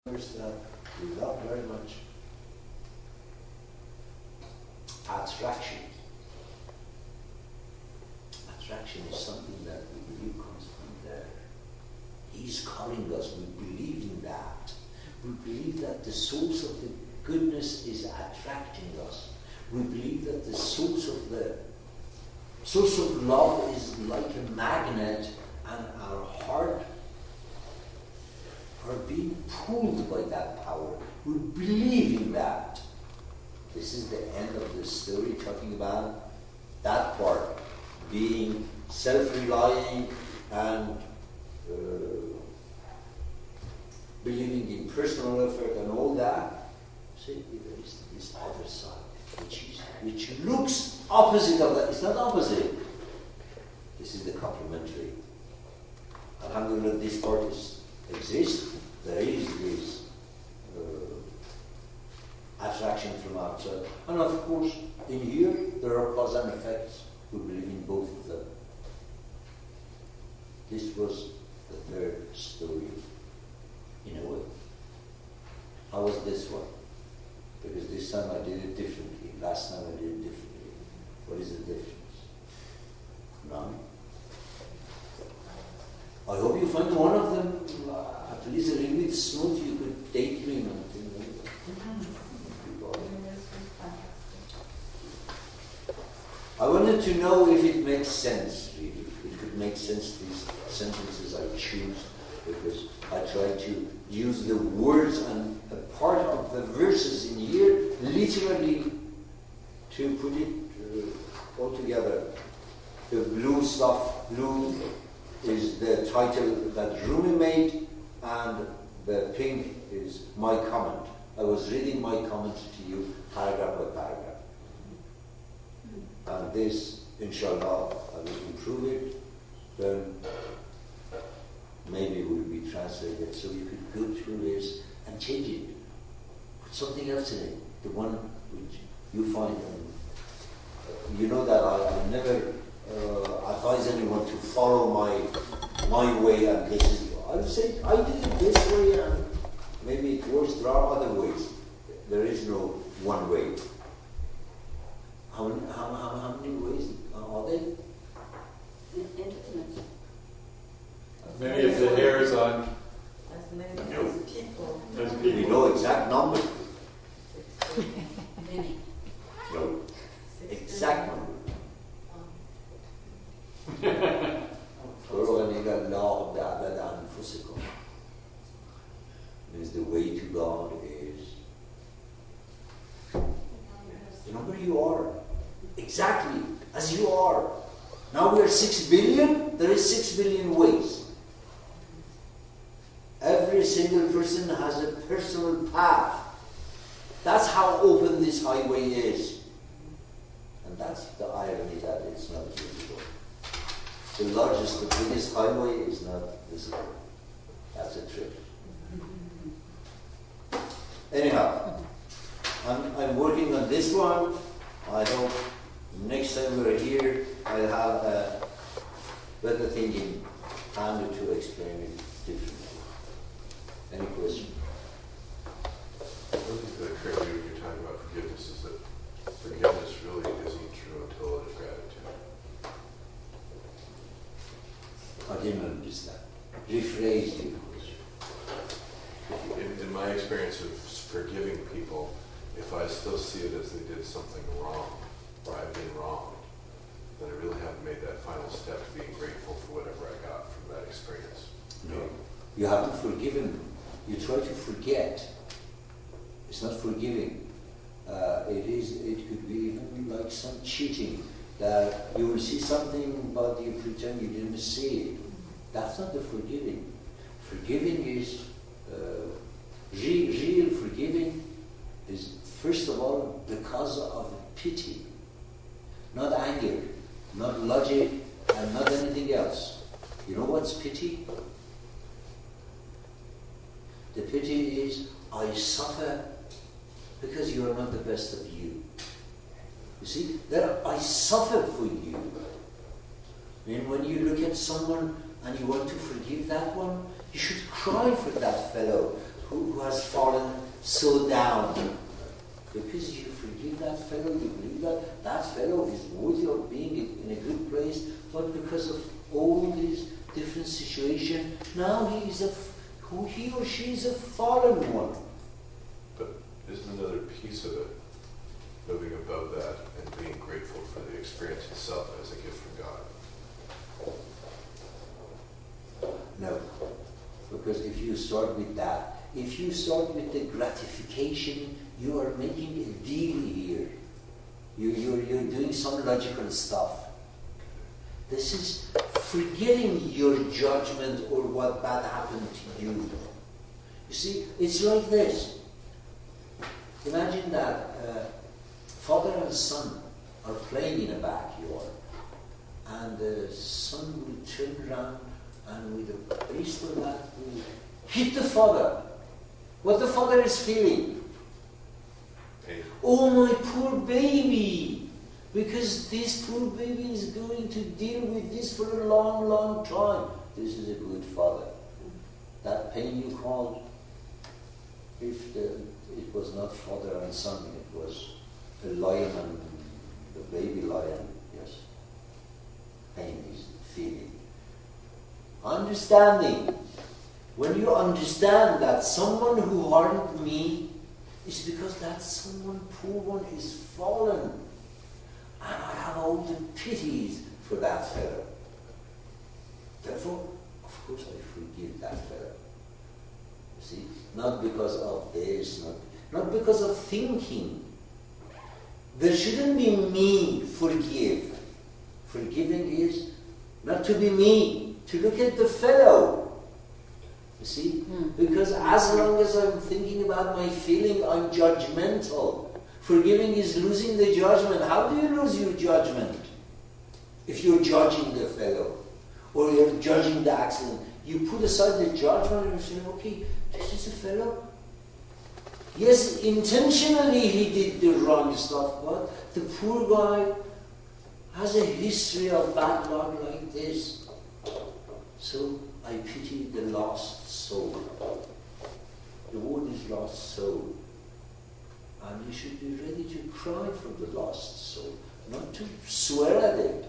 that we love very much. Attraction. Attraction is something that we believe comes from there. He's calling us. We believe in that. We believe that the source of the goodness is attracting us. We believe that the source of love is like a magnet, and our heart are being pulled by that power. We believe in that. This is the end of the story, talking about that part, being self-relying and believing in personal effort and all that. See, there is this other side, which looks opposite of that. It's not opposite. This is the complementary. Alhamdulillah, this part exists. There is this attraction from outside. And of course, in here, there are cause and effects. We believe in both of them. This was the third story, in a way. How was this one? Because this time I did it differently. Last time I did it differently. What is the difference? None? I hope you find one of them at least a little bit smooth. You could daydream and things like that. I wanted to know if it makes sense, really. It could make sense, these sentences I choose, because I try to use the words and a part of the verses in here literally to put it all together. The blue stuff, blue is the title that Rumi made, and the pink is my comment. I was reading my comment to you paragraph by paragraph. And this, inshallah, I will improve it, then maybe will be translated so you could go through this and change it. Put something else in it, the one which you find. You know that I never advise anyone to follow my way, and this is, I would say, I did it this way and maybe it works. There are other ways. There is no one way. How many ways are there? Infinite. Many of the hairs on. As many as people. As people. We know exact number. Many. No. Exact number. Means the way to God is the number you are. Exactly, as you are. Now we are 6 billion, there is 6 billion ways. Every single person has a personal path. That's how open this highway is. And that's the irony, that it's not visible. The largest, the biggest highway is not visible. That's a trick. Anyhow, I'm working on this one. I hope next time we're here, I'll have a better thing in hand to explain it differently. Any question? One thing that occurred to me when you're talking about forgiveness is that forgiveness really isn't true until it is gratitude. I didn't understand. Rephrase the question. In my experience of forgiving people, if I still see it as they did something wrong, or I've been wronged, then I really haven't made that final step to being grateful for whatever I got from that experience. No. You haven't forgiven them. You try to forget. It's not forgiving. It could be even like some cheating, that you will see something but you pretend you didn't see it. That's not the forgiving. Forgiving is real forgiving is first of all because of pity, not anger, not logic, and not anything else. You know what's pity? The pity is, I suffer because you are not the best of you. You see, that I suffer for you. And when you look at someone and you want to forgive that one, you should cry for that fellow who has fallen so down. Because you forgive that fellow, you believe that that fellow is worthy of being in a good place, but because of all these different situations, now he or she is a fallen one. But isn't another piece of it moving above that and being grateful for the experience itself as a gift from God? No. Because if you start with that, if you start with the gratification, you are making a deal here. You're doing some logical stuff. This is forgetting your judgment or what bad happened to you. You see, it's like this. Imagine that father and son are playing in a backyard, and the son will turn around and with a baseball bat will hit the father. What the father is feeling? Pain. Oh, my poor baby! Because this poor baby is going to deal with this for a long, long time. This is a good father. That pain you called, if it was not father and son, it was a lion and the baby lion, yes. Pain is feeling. Understanding. When you understand that someone who harmed me is because that someone, poor one, is fallen. And I have all the pities for that fellow. Therefore, of course, I forgive that fellow. You see? Not because of this, not because of thinking. There shouldn't be me forgive. Forgiving is not to be me, to look at the fellow. You see? Because as long as I'm thinking about my feeling, I'm judgmental. Forgiving is losing the judgment. How do you lose your judgment? If you're judging the fellow, or you're judging the accident, you put aside the judgment and you say, okay, this is a fellow. Yes, intentionally he did the wrong stuff, but the poor guy has a history of bad luck like this. So I pity the lost soul. The word is lost soul. And you should be ready to cry for the lost soul, not to swear at it.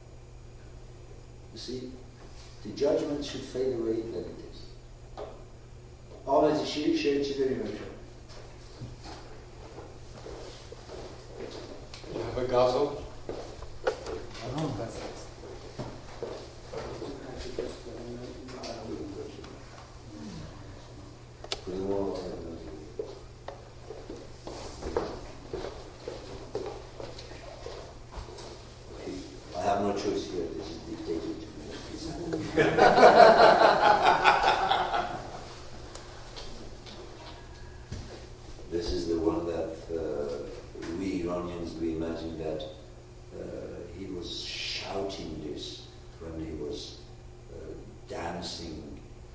You see, the judgment should fade away than it is. Ahmet şehirçi vereyim hocam. You have a gazel? Oh, that's it. I have no choice here. This is dictated to me. This is the one that we Iranians, we imagine that he was shouting this when he was dancing,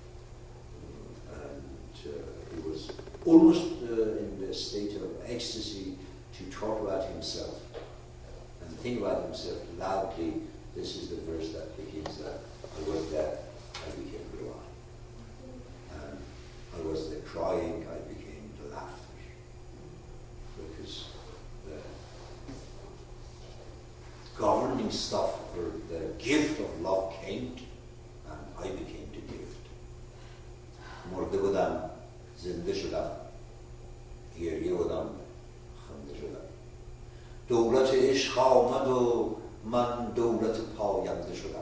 and he was almost in the state of ecstasy to talk about himself and think about himself loudly. This is the verse that begins that I was there, I became the one. And I was the crying, I became the laughter. Because the governing stuff or the gift of love came and I became the gift. مرده بودم زنده شدم گریه بودم خنده شدم دولت عشق آمد و من دولت پاینده شدم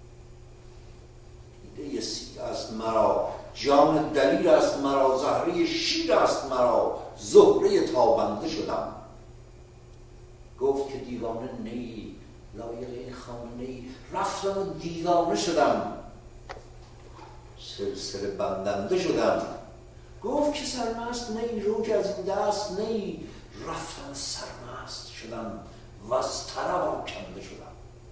ایده سیر است مرا جان دلیر است مرا زهره شیر است مرا زهره تابنده شدم گفت که دیوانه نی لایق این خانه نی رفتم و دیوانه شدم سلسله بندنده شدم گفت که سرمست نی رو که از این دست نی رفتم سرمست شدم و از طرب آکنده شدم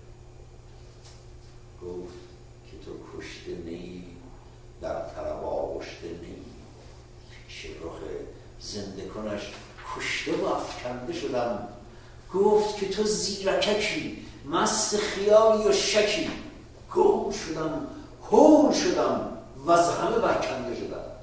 گفت که تو کشته نی در طرب آغشته نی پیش رخ زنده کنش کشته و افکنده شدم گفت که تو زیرککی مست خیالی و شکی گم شدم هول شدم و از همه برکنده شدم